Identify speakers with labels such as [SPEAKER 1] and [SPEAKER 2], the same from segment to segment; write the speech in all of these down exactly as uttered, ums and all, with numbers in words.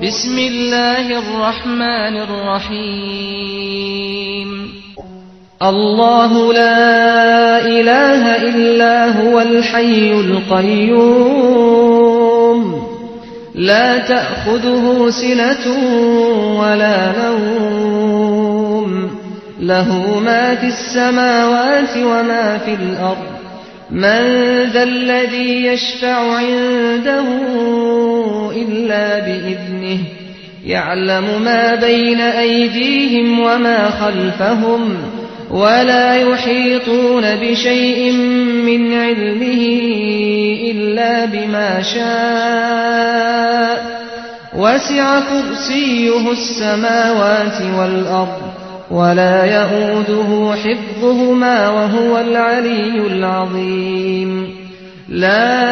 [SPEAKER 1] بسم الله الرحمن الرحيم الله لا إله إلا هو الحي القيوم لا تأخذه سنة ولا نوم له ما في السماوات وما في الأرض من ذا الذي يشفع عنده إلا بإذنه يعلم ما بين أيديهم وما خلفهم ولا يحيطون بشيء من علمه إلا بما شاء وسع كرسيه السماوات والأرض ولا يؤوده حفظهما وهو العلي العظيم لا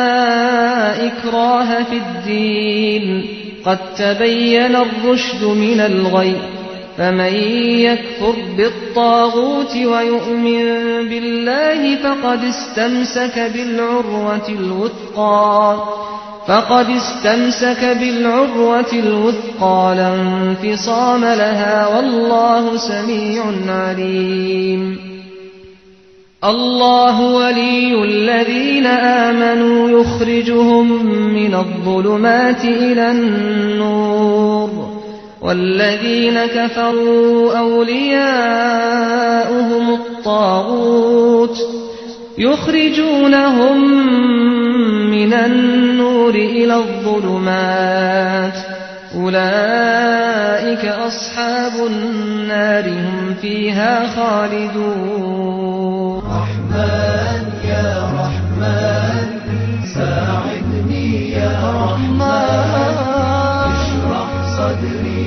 [SPEAKER 1] إكراه في الدين قد تبين الرشد من الغي فمن يكفر بالطاغوت ويؤمن بالله فقد استمسك بالعروة الوثقى فقد استمسك بالعروة الوثقى لا انفصام لها والله سميع عليم الله ولي الذين آمنوا يخرجهم من الظلمات إلى النور والذين كفروا أولياؤهم الطاغوت يخرجونهم من النور إلى الظلمات أولئك أصحاب النار هم فيها خالدون
[SPEAKER 2] رحمن يا رحمن ساعدني يا رحمن اشرح صدري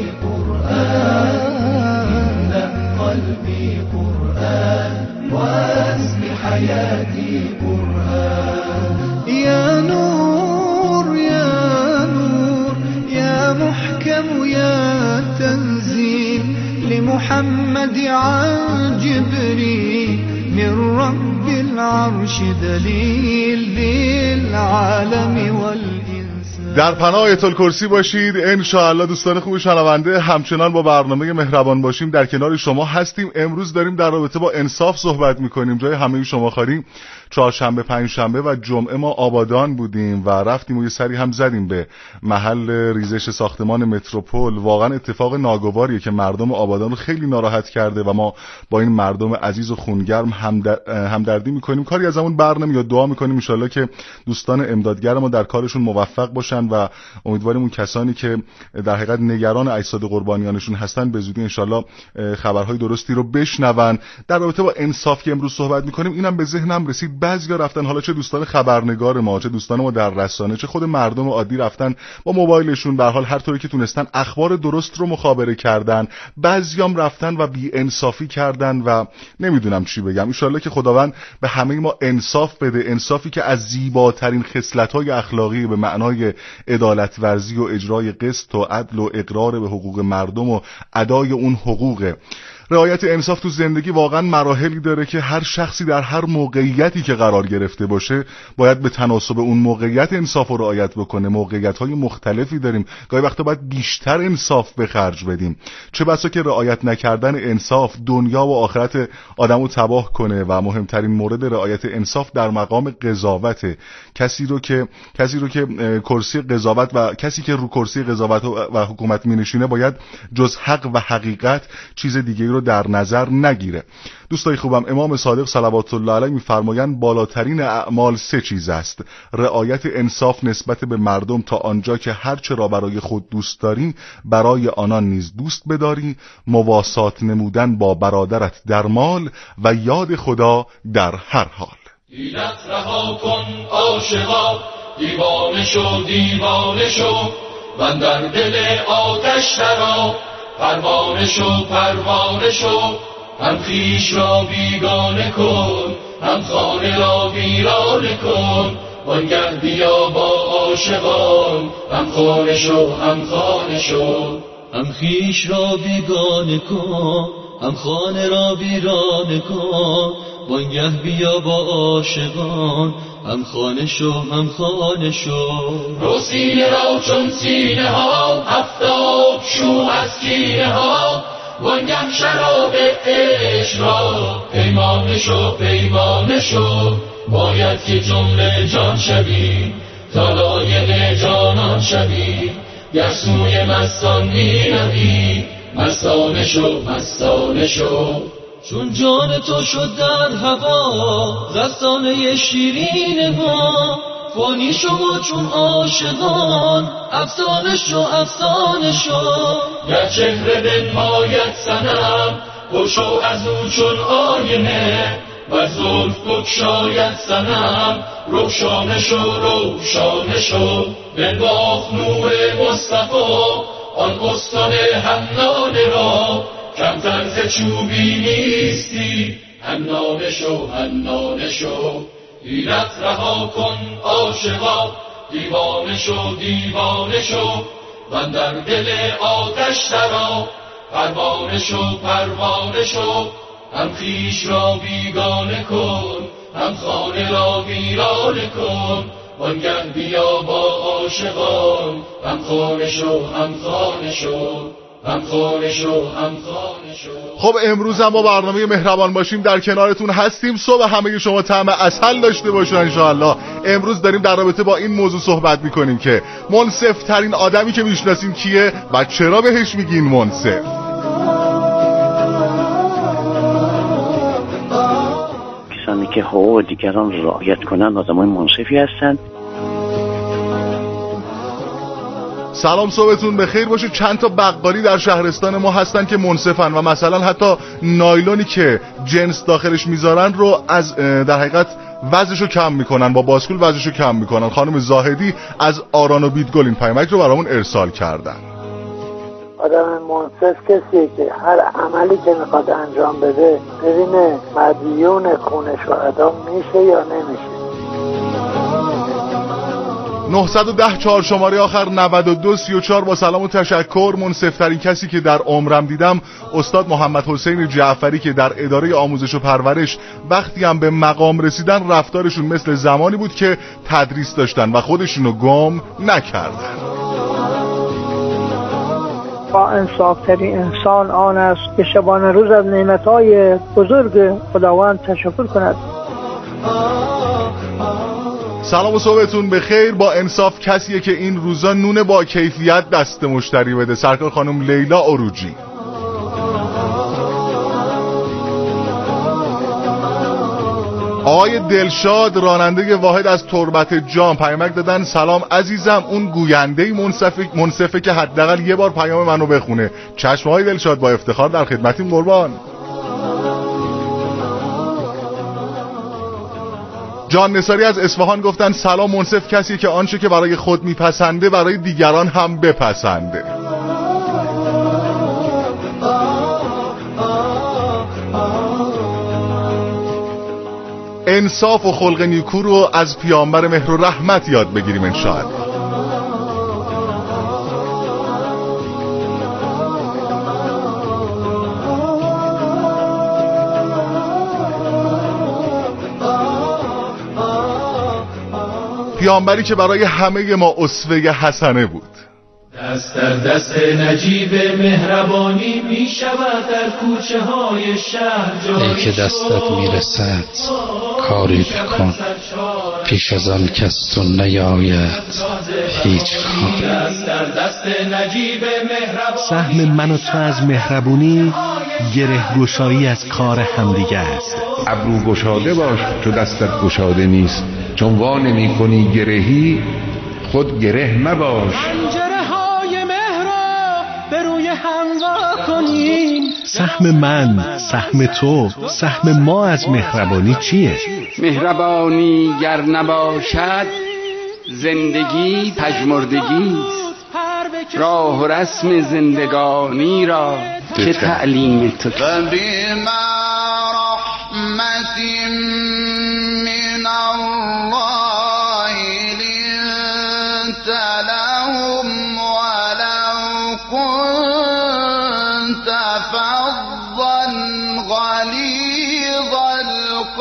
[SPEAKER 2] قرآن املأ قلبي قرآن واسم حياتي قرآن يا نور يا نور يا محكم يا تنزيل لمحمد عن جبريل من رب العرش دلیل للعالم والإنسان.
[SPEAKER 3] در پناه آیت الکرسی باشید. انشاءالله دوستان خوب شنونده، همچنان با برنامه مهربان باشیم در کنار شما هستیم. امروز داریم در رابطه با انصاف صحبت میکنیم. جای همه شما خالی. چهارشنبه، پنجشنبه و جمعه ما آبادان بودیم و رفتیم و یه سری هم زدیم به محل ریزش ساختمان متروپول. واقعا اتفاق ناگواریه که مردم آبادان رو خیلی ناراحت کرده و ما با این مردم عزیز و خونگرم همدردی میکنیم. کاری از همون برنامه یا دعا میکنیم ان شاءالله که دوستان امدادگر ما در کارشون موفق باشن و امیدواریم اون کسانی که در حقیقت نگران اجساد قربانیانشون هستن به زودی ان شاءالله خبرهای درستی رو بشنون. در رابطه با انصاف که امروز صحبت میکنیم، اینم به ذهنم رسید بعضیا رفتن، حالا چه دوستان خبرنگار ما، چه دوستان ما در رسانه، چه خود مردم عادی رفتن با موبایلشون به هر حال هر طوری که تونستن اخبار درست رو مخابره کردن. بعضیام رفتن و بی انصافی کردن و نمیدونم چی بگم. ان شاءالله که خداوند به همه ما انصاف بده، انصافی که از زیباترین خصلت‌های اخلاقی به معنای عدالت ورزی و اجرای قسط و عدل و اقرار به حقوق مردم و ادای اون حقوقه. رعایت انصاف تو زندگی واقعا مراحلی داره که هر شخصی در هر موقعیتی که قرار گرفته باشه باید به تناسب اون موقعیت انصاف رو رعایت بکنه. موقعیت‌های مختلفی داریم، گاهی وقتا باید بیشتر انصاف به خرج بدیم. چه بسا که رعایت نکردن انصاف دنیا و آخرت آدمو تباه کنه و مهمترین مورد رعایت انصاف در مقام قضاوت. کسی رو که کسی رو که کرسی قضاوت و کسی که رو کرسی قضاوت و حکومت می‌نشینه باید جز حق و حقیقت چیز دیگه‌ای رو در نظر نگیره. دوستای خوبم، امام صادق صلوات الله علیه می‌فرمایند بالاترین اعمال سه چیز است: رعایت انصاف نسبت به مردم تا آنجا که هر چه را برای خود دوست داری برای آنان نیز دوست بداری، مواسات نمودن با برادرت در مال و یاد خدا در هر حال.
[SPEAKER 4] دیدت رها کن عاشقا، دیوانه شو دیوانه شو، و در دل آتش درآ، پروانه شو پروانه شو، هم خویش را بیگانه کن، هم خانه را ویرانه کن، وانگه بیا با عاشقان، هم خانه شو هم خانه شو.
[SPEAKER 2] هم خویش را بیگانه کن، هم خانه را ویرانه کن،
[SPEAKER 5] وانگه بیا با عاشقان هم خانه شو هم خانه شو.
[SPEAKER 4] رو سینه را چون سینه ها هفتاد شو از کینه ها وانگه شراب عشق را پیمانه شو پیمانه شو. باید که جمله جان شوی تا لایق جانان شوی گر سوی مستان می روی مستانه شو مستانه شو.
[SPEAKER 5] چون جان تو شد در هوا رسانه شیرین ما فانی شما چون عاشقان افسانه شو افسانه شو.
[SPEAKER 4] گر چهره بنماید صنم بشو از او چون آینه و زلف بگشاید صنم روشانه شو روشانه شو. بنواخت نور مصطفی آن استان حنانه را کمتر ز چوبی نیستی حنانه شو حنانه شو. حیلت رها کن عاشقا دیوانه شو دیوانه شو واندر دل آتش درآ پروانه شو پروانه شو. هم خویش را بیگانه کن هم خانه را ویرانه کن وانگه بیا با عاشقان هم خانه شو هم خانه شو هم خانه شو هم خانه شو.
[SPEAKER 3] خب امروز هم با برنامه مهربان باشیم در کنارتون هستیم. صبح همه شما طعم عسل داشته باشن انشاءالله. امروز داریم در رابطه با این موضوع صحبت میکنیم که منصف ترین آدمی که میشناسین کیه و چرا بهش میگین منصف.
[SPEAKER 6] کسانی که حقوق دیگران رعایت کنند آدمای منصفی هستند.
[SPEAKER 3] سلام صبحتون بخیر باشه. چند تا بقالی در شهرستان ما هستن که منصفن و مثلا حتی نایلونی که جنس داخلش میذارن رو از در حقیقت وزنشو کم میکنن، با باسکول وزنشو کم میکنن. خانم زاهدی از آران و بیدگل این پیامک رو برامون ارسال کردن.
[SPEAKER 7] آدم منصف کسیه که هر عملی که میخواد انجام بده ببینه مدیون خون شهدا میشه یا نمیشه.
[SPEAKER 3] نه یک صفر چهار شماره آخر نود و دو سی و چهار. با سلام و تشکر. منصفترین کسی که در عمرم دیدم استاد محمد حسین جعفری که در اداره آموزش و پرورش وقتی هم به مقام رسیدن رفتارشون مثل زمانی بود که تدریس داشتن و خودشونو گم نکردن.
[SPEAKER 7] با انصافترین انسان آن است که شبانه روز از نعمتهای بزرگ خداوند تشکر کند.
[SPEAKER 3] سلام و صبحتون بخیر. با انصاف کسیه که این روزا نون با کیفیت دست مشتری بده. سرکار خانم لیلا عروجی. آقای دلشاد راننده واحد از تربت جام پیامک دادن سلام عزیزم، اون گوینده منصفه منصفه که حداقل یه بار پیام منو بخونه. چشم های دلشاد، با افتخار در خدمتیم قربان. جان نصاری از اصفهان گفتن سلام، منصف کسی که آنچه که برای خود میپسنده برای دیگران هم بپسنده. انصاف و خلق نیکو رو از پیامبر مهر و رحمت یاد بگیریم انشاءالله. پیامبری که برای همه ما اسوه حسنه بود.
[SPEAKER 4] دست در دست نجیب مهربانی می شود در کوچه های شهر جاری.
[SPEAKER 8] ای که دستت میرسد کاری بکن، پیش از آن کس تو نیاید هیچ کار.
[SPEAKER 4] دست در دست نجیب مهربانی.
[SPEAKER 9] سهم من و تو از مهربونی گره گشایی از کار همدیگه است.
[SPEAKER 10] ابرو گشاده باش تو دستت گشاده نیست، چون وا نمی کنی گرهی خود گره مباش.
[SPEAKER 9] پنجره های مهر را به روی هم وا کنیم. سهم من، سهم تو، سهم ما از مهربانی چیه؟
[SPEAKER 11] مهربانی گر نباشد زندگی پژمردگی است، راه و رسم زندگانی را که تعلیم تو کرد. رحمت من الله لنت لهم ولو كنت فظا غلیظ القلب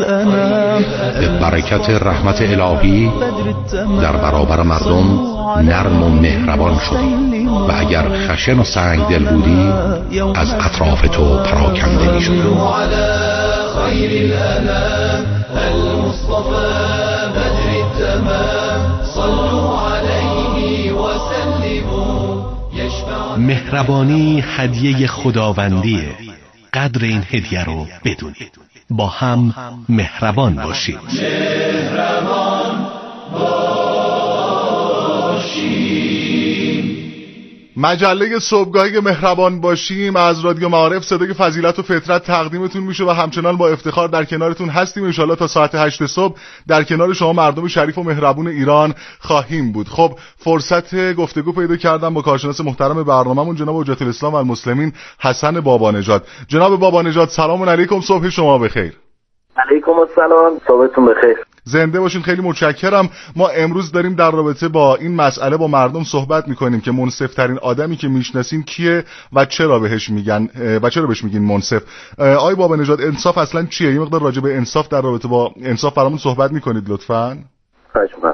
[SPEAKER 8] به برکت رحمت الهی در برابر مردم نرم و مهربان شدی و اگر خشن و سنگ دل بودی از اطراف تو پراکنده می شدی.
[SPEAKER 2] خير الأنام المصطفى بدر التمام صلوا عليه وسلموا يشفع.
[SPEAKER 9] مهربانی هدیه خداوندیه. قدر این هدیه رو بدونید. با هم مهربان باشید.
[SPEAKER 2] مهربان باشیم.
[SPEAKER 3] مجله صبحگاهی مهربان باشیم از رادیو معارف صدای فضیلت و فطرت تقدیمتون میشه و همچنان با افتخار در کنارتون هستیم. ان شاءالله تا ساعت هشت صبح در کنار شما مردم شریف و مهربون ایران خواهیم بود. خب فرصت گفتگو پیدا کردم با کارشناس محترم برنامه‌مون جناب حجت الاسلام و المسلمین حسن بابانژاد. جناب بابانژاد سلام علیکم، صبح شما بخیر.
[SPEAKER 12] علیکم السلام، صبحتون بخیر.
[SPEAKER 3] زنده باشین، خیلی متشکرم. ما امروز داریم در رابطه با این مسئله با مردم صحبت میکنیم که منصف ترین آدمی که میشناسین کیه و چرا بهش میگن و چرا بهش میگین منصف. آقای بابانژاد انصاف اصلا چیه؟ یه مقدار راجع به انصاف در رابطه با انصاف برامون صحبت میکنید لطفاً.
[SPEAKER 12] خواهش می‌کنم.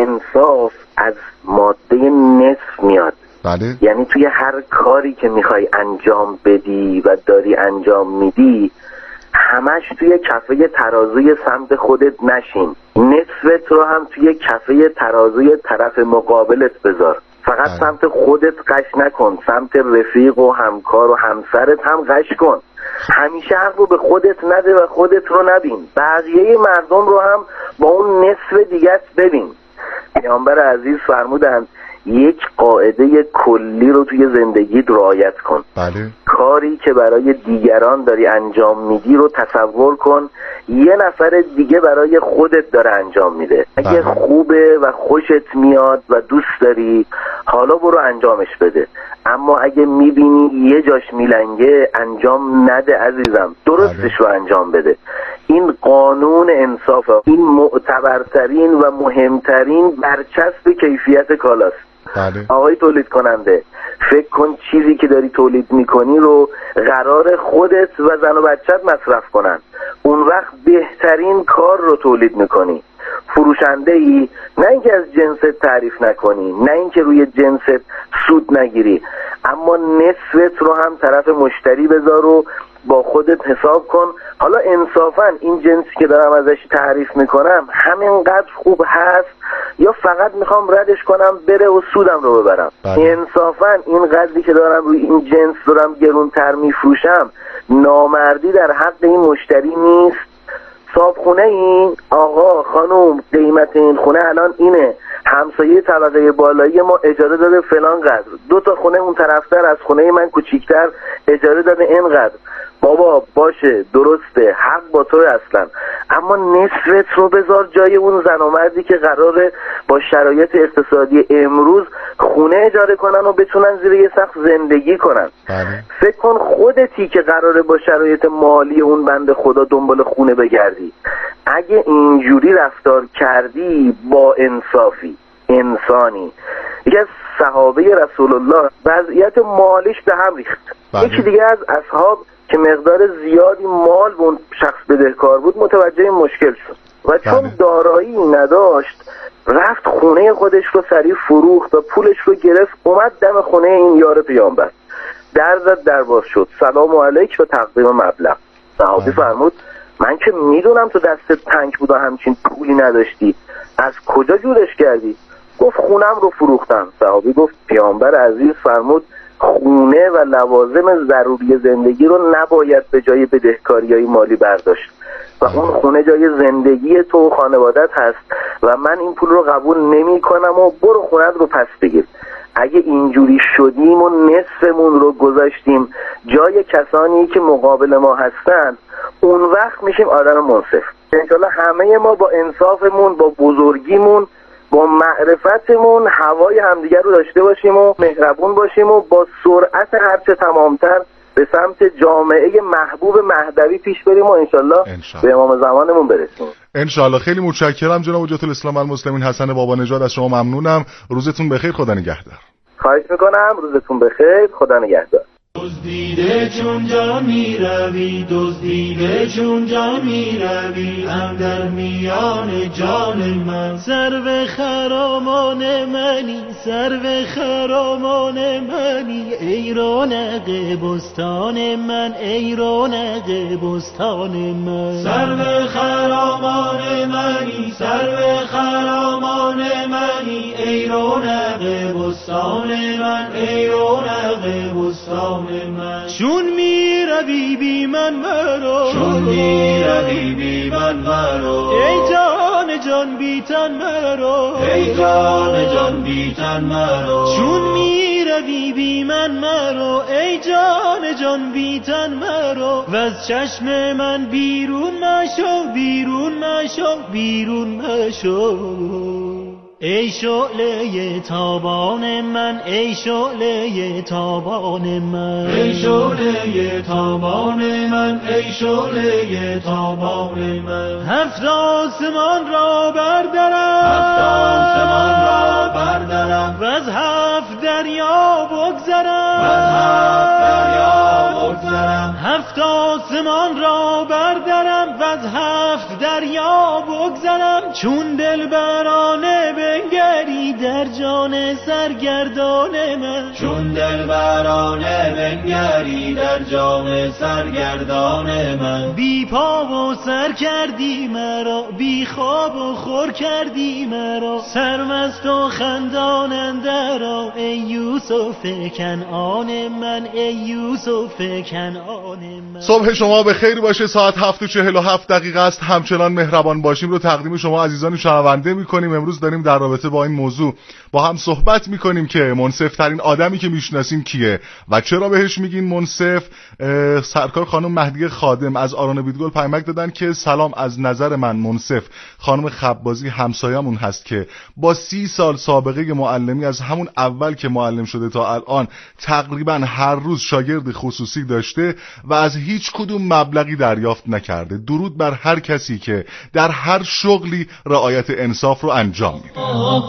[SPEAKER 12] انصاف از ماده نصف میاد.
[SPEAKER 3] بله.
[SPEAKER 12] یعنی توی هر کاری که میخوای انجام بدی و داری انجام میدی همش توی کفه ترازوی سمت خودت نشین، نصفت رو هم توی کفه ترازوی طرف مقابلت بذار. فقط آه. سمت خودت قش نکن، سمت رفیق و همکار و همسرت هم قش کن. همیشه حق رو به خودت نده و خودت رو نبین، بقیه مردم رو هم با اون نصف دیگت ببین. پیامبر عزیز فرمودند یک قاعده کلی رو توی زندگیت رعایت کن.
[SPEAKER 3] بله.
[SPEAKER 12] کاری که برای دیگران داری انجام میدی رو تصور کن یه نفر دیگه برای خودت داره انجام میده. اگه بله. خوبه و خوشت میاد و دوست داری حالا برو انجامش بده، اما اگه میبینی یه جاش میلنگه انجام نده عزیزم، درستش رو انجام بده. این قانون انصافه، این معتبرترین و مهمترین برچسب کیفیت کالاست.
[SPEAKER 3] بله.
[SPEAKER 12] آقای تولید کننده فکر کن چیزی که داری تولید میکنی رو قرار خودت و زن و بچت مصرف کنن، اون وقت بهترین کار رو تولید میکنی. فروشنده ای نه اینکه از جنست تعریف نکنی، نه اینکه روی جنست سود نگیری، اما نصفت رو هم طرف مشتری بذار و با خودت حساب کن. حالا انصافا این جنسی که دارم ازش تعریف میکنم همینقدر خوب هست یا فقط میخوام ردش کنم بره و سودم رو ببرم؟ بله. انصافا این قدری که دارم روی این جنس دارم گرونتر میفروشم نامردی در حق این مشتری نیست؟ صابخونه این آقا خانم قیمت این خونه الان اینه، همسایه طبقه بالایی ما اجاره داده فلان قدر، دو تا خونه اون طرفتر از خونه من کوچیکتر اجاره داده اینقدر. بابا باشه درسته حق با تو اصلا، اما نصفت رو بذار جای اون زن و مردی که قراره با شرایط اقتصادی امروز خونه اجاره کنن و بتونن زیر یه سقف زندگی کنن.
[SPEAKER 3] بله.
[SPEAKER 12] فکر کن خودتی که قراره با شرایط مالی اون بنده خدا دنبال خونه بگردی، اگه اینجوری رفتار کردی با انصافی انسانی. یکی از صحابه رسول الله وضعیت مالیش به هم ریخت. بله. یکی دیگه از اصحاب که مقدار زیادی مال به اون شخص بدهکار بود متوجه این مشکل شد و چون بله. دارایی نداشت رفت خونه خودش رو سریع فروخت و پولش رو گرفت، اومد دم خونه این یار پیامبر در زد، در باز شد، سلام علیک و تقدیم مبلغ. صحابی فرمود من که میدونم تو دستت تنگ بود و همچین پولی نداشتی، از کجا جورش کردی؟ گفت خونم رو فروختم. صحابی گفت پیامبر عزیز فرمود خونه و لوازم ضروری زندگی رو نباید به جای بدهکاری‌های مالی برداشت و اون خونه جای زندگی تو و خانوادت هست و من این پول رو قبول نمی کنم و برو خونت رو پس بگیر. اگه اینجوری شدیم و نصفمون رو گذاشتیم جای کسانی که مقابل ما هستن، اون وقت میشیم آدم منصف. انشالله همه ما با انصافمون، با بزرگیمون، با معرفتمون هوای همدیگر رو داشته باشیم و مهربون باشیم و با سرعت هرچه تمامتر به سمت جامعه محبوب مهدوی پیش بریم و انشالله به امام زمانمون برسیم.
[SPEAKER 3] انشالله. خیلی متشکرم جناب حجت الاسلام و المسلمین حسن بابانژاد، از شما ممنونم. روزتون بخیر، خدا نگهدار.
[SPEAKER 12] خواهش میکنم، روزتون بخیر، خدا نگهدار.
[SPEAKER 13] دزدیده چون جان می روی، دزدیده چون جان می روی، اندر میان جان من.
[SPEAKER 5] سرو خرامان منی، سرو خرامان منی، ای رونق بستان من، ای رونق بستان من.
[SPEAKER 13] سرو خرامان منی، سرو خرامان منی، ای رونق بستان من، ای رونق بستان من.
[SPEAKER 5] چون می روی بی من مرو،
[SPEAKER 13] چون می روی بی من مرو،
[SPEAKER 5] ای جان جان بی تن مرو،
[SPEAKER 13] ای جان جان بی تن مرو.
[SPEAKER 5] چون می روی بی من مرو، ای جان جان بی تن مرو. وز چشم من بیرون مشو، بیرون مشو، بیرون مشو. ای شعله تابان من، ای شعله تابان من،
[SPEAKER 13] ای شعله تابان من، ای شعله تابان من.
[SPEAKER 5] هفت آسمان را بردرم،
[SPEAKER 13] هفت آسمان را بردرم،
[SPEAKER 5] وز هفت دریا بگذرم،
[SPEAKER 13] وز هفت دریا بگذرم.
[SPEAKER 5] هفت آسمان را بردرم، وز هفت دریا بگذرم. چون دلبرانه بنگری در جان سرگردان من،
[SPEAKER 13] چون دلبرانه بنگری در جان سرگردان من.
[SPEAKER 5] بی پا و سر کردی مرا، بی خواب و خور کردی مرا، سرمست و خندان اندرا، ای یوسف کنعان من، ای یوسف کنعان من.
[SPEAKER 3] صبح شما به خیر باشه. ساعت هفت و چهل و هفت دقیقه است. همچنان مهربان باشیم رو تقدیم شما عزیزان شنونده میکنیم. امروز داریم در رابطه با این موضوع با هم صحبت میکنیم که منصف ترین آدمی که میشناسیم کیه و چرا بهش میگین منصف. سرکار خانم مهدی خادم از آرون بیدگل پیامک دادن که سلام، از نظر من منصف خانم خبازی همسایمون هست که با سی سال سابقه معلمی از همون اول که معلم شده تا الان تقریبا هر روز شاگرد خصوصی داشته و از هیچ کدوم مبلغی دریافت نکرده. درود بر هر کسی که در هر شغلی رعایت انصاف رو انجام میده.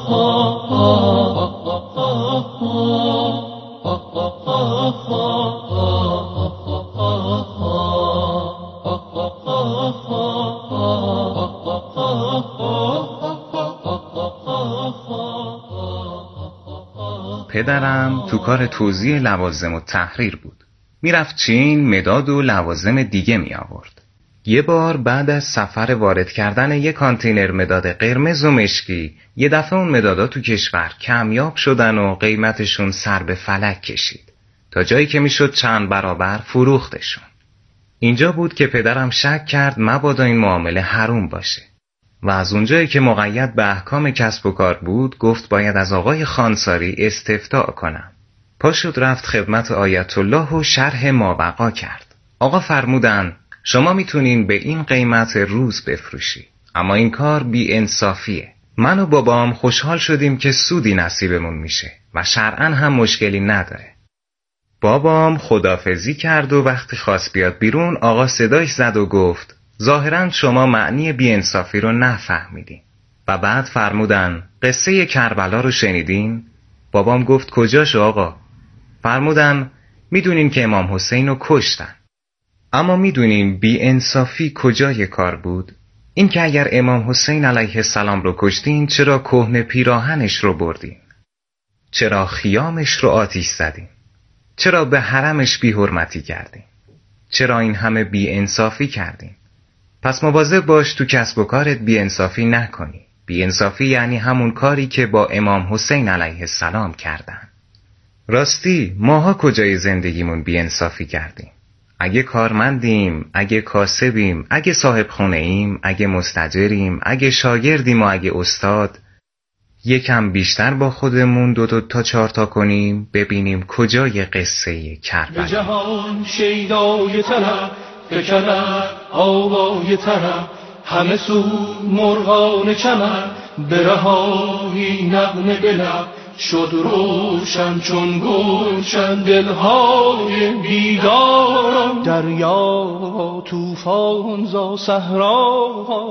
[SPEAKER 14] پدرم تو کار توزیع لوازم و تحریر بود. میرفت چین مداد و لوازم دیگه می آورد. یه بار بعد از سفر وارد کردن یه کانتینر مداد قرمز و مشکی، یه دفعه اون مدادا تو کشور کمیاب شدن و قیمتشون سر به فلک کشید تا جایی که میشد چند برابر فروختشون. اینجا بود که پدرم شک کرد مبادا این معامله حروم باشه و از اونجایی که مقید به احکام کسب و کار بود گفت باید از آقای خانساری استفتاء کنم. پا شد رفت خدمت آیت الله و شرح مابقا کرد. آقا فرمودن شما میتونین به این قیمت روز بفروشی، اما این کار بی انصافیه. من و بابام خوشحال شدیم که سودی نصیبمون میشه و شرعاً هم مشکلی نداره. بابام خدافزی کرد و وقتی خواست بیاد بیرون آقا صدایش زد و گفت ظاهراً شما معنی بی انصافی رو نفهمیدین. و بعد فرمودن قصه کربلا رو شنیدین؟ بابام گفت کجاشو آقا؟ فرمودن میدونین که امام حسین رو کشتن. اما میدونین بی انصافی کجای کار بود؟ این که اگر امام حسین علیه السلام رو کشتین چرا کهنه پیراهنش رو بردین؟ چرا خیامش رو آتیش زدین؟ چرا به حرمش بی حرمتی کردین؟ چرا این همه بی انصافی کردین؟ پس مواظب باش تو کسب و کارت بی انصافی نکنی. بی انصافی یعنی همون کاری که با امام حسین علیه السلام کردن. راستی ماها کجای زندگیمون بی انصافی کردیم؟ اگه کارمندیم، اگه کاسبیم، اگه صاحب خونه ایم، اگه مستاجریم، اگه شاگردیم و اگه استاد، یکم بیشتر با خودمون دو دو تا چهار تا کنیم ببینیم کجای قصه کربلا.
[SPEAKER 13] به جهان شیدای طلب فکرم آوای طرب، همه سو مرغان چمن به رهایی نغمه به لب، شد روشن چون گلشن دلهای بیداران.
[SPEAKER 5] دریا طوفان زا صحرا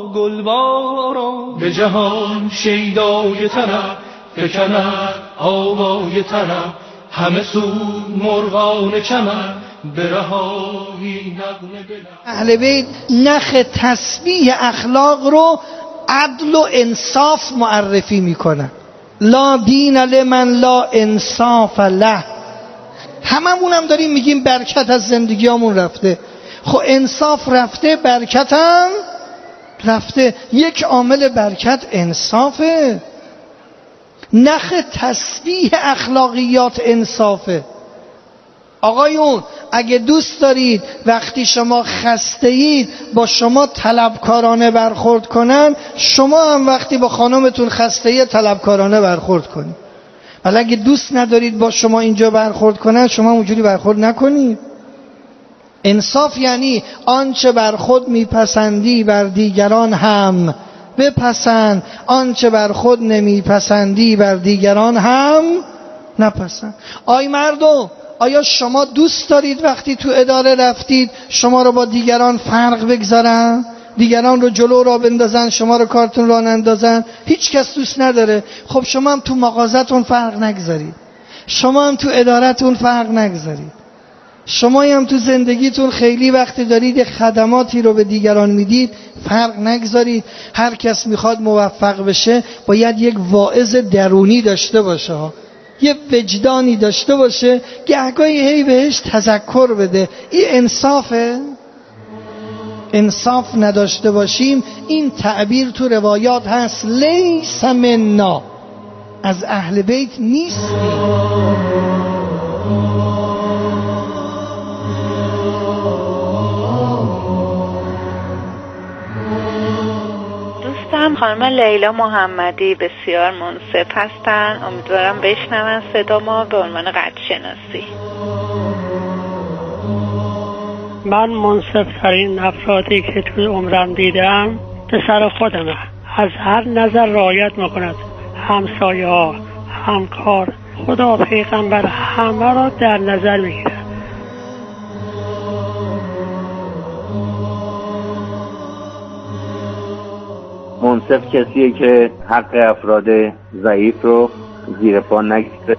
[SPEAKER 5] گلباران.
[SPEAKER 13] به جهان شیدای طرب فکند آوای طرب، همه سود مرغان چمن به رهایی نغمه بلند.
[SPEAKER 15] اهل بیت نخ تسبیح اخلاق رو عدل و انصاف معرفی میکنن. لا دین لمن لا انصاف له. هممون هم داریم میگیم برکت از زندگیامون رفته. خب انصاف رفته، برکت هم رفته. یک عامل برکت انصافه. نخ تسبیح اخلاقیات انصافه. آقایون اگه دوست دارید وقتی شما خسته اید با شما طلبکارانه برخورد کنن، شما هم وقتی با خانمتون خسته اید طلبکارانه برخورد کنید. ولی اگه دوست ندارید با شما اینجا برخورد کنن، شما اونجوری برخورد نکنید. انصاف یعنی آنچه بر خود میپسندی بر دیگران هم بپسند، آنچه بر خود نمیپسندی بر دیگران هم نپسند. آی مردم، آیا شما دوست دارید وقتی تو اداره رفتید شما رو با دیگران فرق بگذارن؟ دیگران رو جلو را بندازن، شما رو کارتون را نندازن؟ هیچ کس دوست نداره. خب شما هم تو مغازتون فرق نگذارید، شما هم تو ادارتون فرق نگذارید، شما هم تو زندگیتون خیلی وقتی دارید خدماتی رو به دیگران میدید فرق نگذارید. هر کس میخواد موفق بشه باید یک واعظ درونی داشته باشه، یه وجدانی داشته باشه، گهگاهی هی بهش تذکر بده. این انصافه؟ انصاف نداشته باشیم، این تعبیر تو روایات هست، لیس منا، از اهل بیت نیستیم.
[SPEAKER 16] دوستم خانم لیلا محمدی بسیار منصف هستن. امیدوارم بشنون صدا ما به عنوان قد شناسی.
[SPEAKER 17] من منصف ترین افرادی که توی عمرم دیدم پسر خودمه. از هر نظر رعایت میکند، همسایه ها، همکار، خدا، پیغمبر، همه را در نظر میگیره.
[SPEAKER 18] منصف کسیه که حق افراد ضعیف رو زیر پا نگذاره.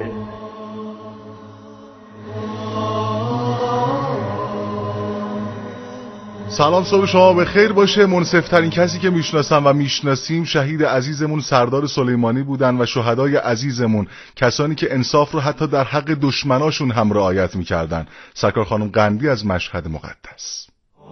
[SPEAKER 3] سلام، صبح شما به خیر باشه. منصفترین کسی که میشناسم و میشناسیم شهید عزیزمون سردار سلیمانی بودن و شهدای عزیزمون، کسانی که انصاف رو حتی در حق دشمناشون هم رعایت میکردن. سرکار خانم قندی از مشهد مقدس.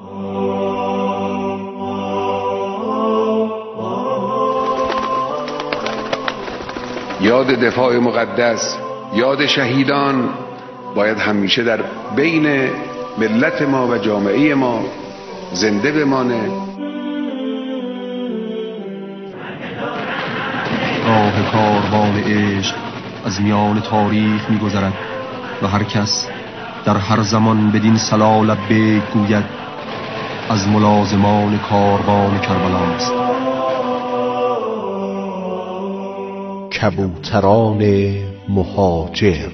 [SPEAKER 10] یاد دفاع مقدس، یاد شهیدان باید همیشه در بین ملت ما و جامعه ما زنده بمانه.
[SPEAKER 19] راه کاروان عشق از میان تاریخ می‌گذرد و هر کس در هر زمان بدین صلا لبیک گوید از ملازمان کاروان کربلا است.
[SPEAKER 9] کبوتران مهاجر.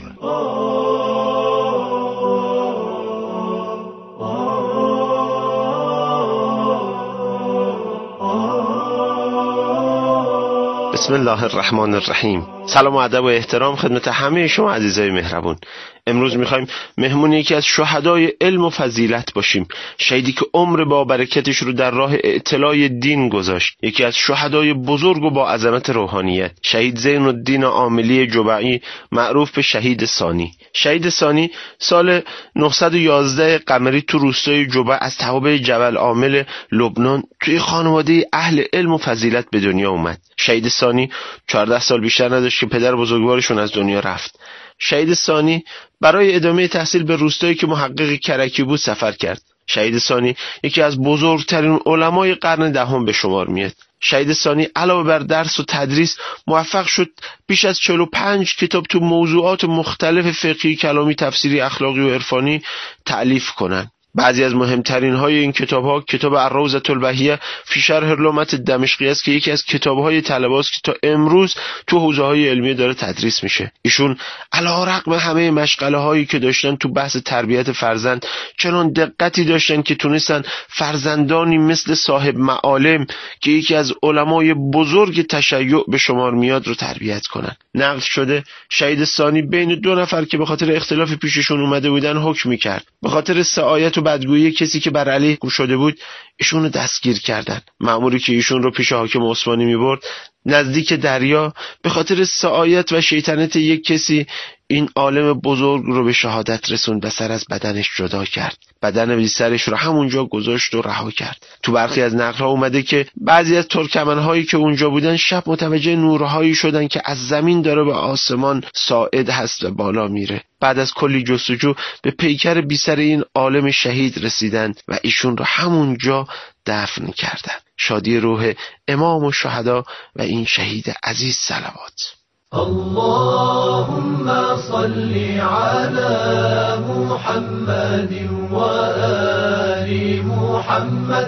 [SPEAKER 20] بسم الله الرحمن الرحیم. سلام و ادب و احترام خدمت همه شما عزیزای مهربون. امروز میخوایم مهمون یکی از شهدای علم و فضیلت باشیم، شهیدی که عمر با برکتش رو در راه اطلاع دین گذاشت، یکی از شهدای بزرگ و با عظمت روحانیت، شهید زین الدین عاملی جبعی معروف به شهید ثانی. شهید ثانی سال نهصد و یازده قمری تو روستای جبع از توابع جبل عامل لبنان توی خانواده اهل علم و فضیلت به دنیا اومد. شهید ثانی چهارده سال بیشتر نداشت که پدر بزرگوارشون از دنیا رفت. شهید ثانی برای ادامه تحصیل به روستایی که محقق کرکی بود سفر کرد. شهید ثانی یکی از بزرگترین علمای قرن دهم به شمار میاد. شهید ثانی علاوه بر درس و تدریس موفق شد بیش از چهل و پنج کتاب تو موضوعات مختلف فقهی، کلامی، تفسیری، اخلاقی و عرفانی تألیف کنن. بعضی از مهمترین های این کتاب ها کتاب الروضة البهیه فی شرح لمعة دمشقی است که یکی از کتاب های طلبه است که تا امروز تو حوزه های علمی داره تدریس میشه. ایشون علیرغم همه مشغله هایی که داشتن تو بحث تربیت فرزند چنان دقتی داشتن که تونستن فرزندانی مثل صاحب معالم که یکی از علمای بزرگ تشیع به شمار میاد رو تربیت کنن. نقل شده شهید ثانی بین دو نفر که به خاطر اختلاف پیششون اومده بودن حکم میکرد. به خاطر سعایت و بدگویی کسی که بر علیه شده بود ایشون رو دستگیر کردن. مأموری که ایشون رو پیش حاکم عثمانی میبرد نزدیک دریا به خاطر سعایت و شیطنت یک کسی این عالم بزرگ رو به شهادت رسوند و سر از بدنش جدا کرد. بدن بی سرش رو همونجا گذاشت و رها کرد. تو برخی از نقل‌ها اومده که بعضی از ترکمن‌هایی که اونجا بودن شب متوجه نورهایی شدن که از زمین داره به آسمان صاعد هست و بالا میره. بعد از کلی جستجو به پیکر بی سر این عالم شهید رسیدن و ایشون رو همونجا دفن کردن. شادی روح امام الشهدا و این شهید عزیز صلوات.
[SPEAKER 2] اللهم صل على محمد وآل محمد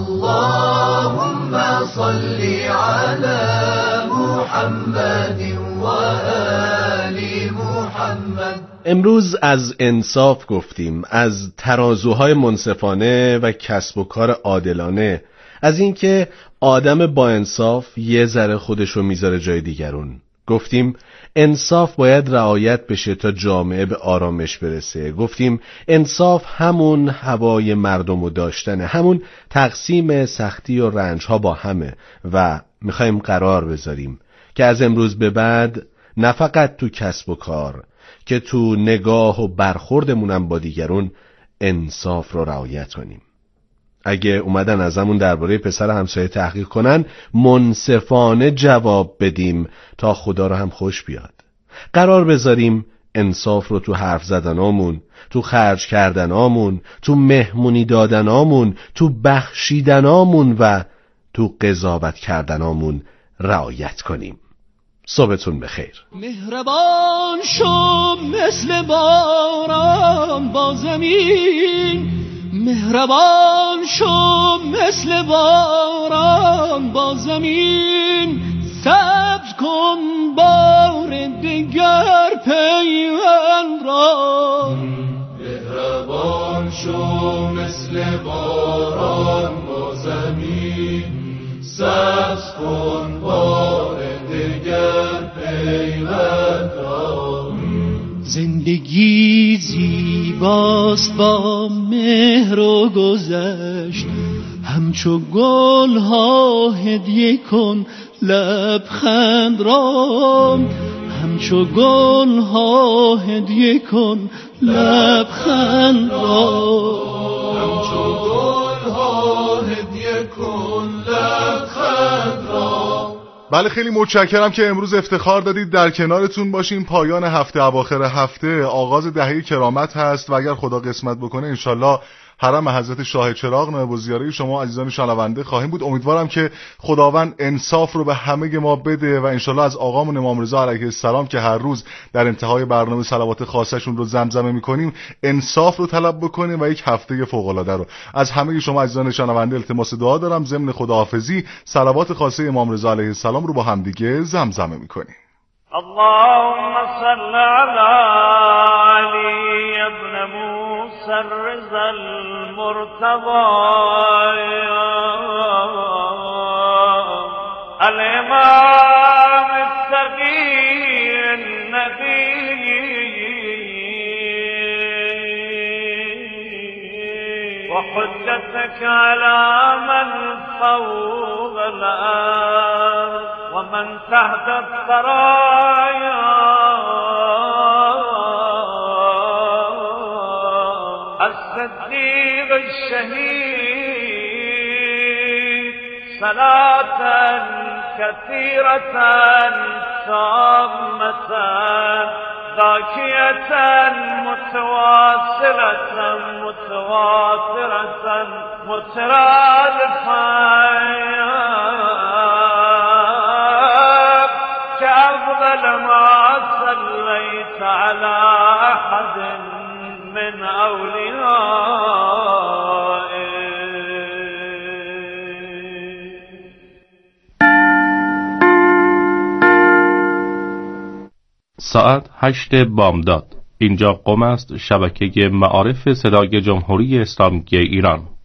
[SPEAKER 2] اللهم صل على محمد وآل محمد.
[SPEAKER 9] امروز از انصاف گفتیم، از ترازوهای منصفانه و کسب و کار عادلانه، از اینکه آدم با انصاف یه ذره خودشو میذاره جای دیگرون. گفتیم انصاف باید رعایت بشه تا جامعه به آرامش برسه. گفتیم انصاف همون هوای مردمو داشتنه، همون تقسیم سختی و رنجها با همه و میخوایم قرار بذاریم که از امروز به بعد نه فقط تو کسب و کار که تو نگاه و برخوردمونم با دیگرون انصاف رو رعایت کنیم. اگه اومدن ازمون درباره پسر همسایه تحقیق کنن منصفانه جواب بدیم تا خدا رو هم خوش بیاد. قرار بذاریم انصاف رو تو حرف زدنامون، تو خرج کردنامون، تو مهمونی دادنامون، تو بخشیدنامون و تو قضاوت کردنامون رعایت کنیم. صبحتون بخیر.
[SPEAKER 5] مهربان شو مثل باران با زمین، مهربان شو مثل باران با زمین، سبز کن بار دیگر پیوند را.
[SPEAKER 2] مهربان شو مثل باران با زمین، سبز کن بار دیگر پیوند را.
[SPEAKER 5] زندگی زیباست با مهر و گذشت، همچو گل ها هدیه کن لبخند را، همچو گل ها هدیه کن لبخند را،
[SPEAKER 2] همچو گل ها هدیه کن لبخند را.
[SPEAKER 3] بله خیلی متشکرم که امروز افتخار دادید در کنارتون باشیم. پایان هفته، اواخر هفته، آغاز دهه کرامت هست و اگر خدا قسمت بکنه انشالله حرم حضرت شاه چراغ نایب الزیاره شما عزیزان شنونده خواهیم بود. امیدوارم که خداوند انصاف رو به همه ما بده و انشالله از آقامون امام رضا علیه السلام که هر روز در انتهای برنامه صلوات خاصشون رو زمزمه میکنیم انصاف رو طلب بکنیم و یک هفته فوق العاده رو از همه شما عزیزان شنونده التماس دعا دارم. ضمن خداحافظی صلوات خاصه امام رضا علیه السلام رو با همدیگه زمزمه میکنیم.
[SPEAKER 21] اللهم صل على علي ابن موسى الرضا المرتضى الإمام التقي النبي وحجتك على من فوق الأرض ومن تحت الثرايا الصديق الشهيد صلاة كثيرة تامة ذاكية متواصلة متواترة مترادفة كأفضل ما صليت على أحد من أولياء
[SPEAKER 1] ساعت هشت بامداد. اینجا قم است، شبکه معارف صدای جمهوری اسلامی ایران.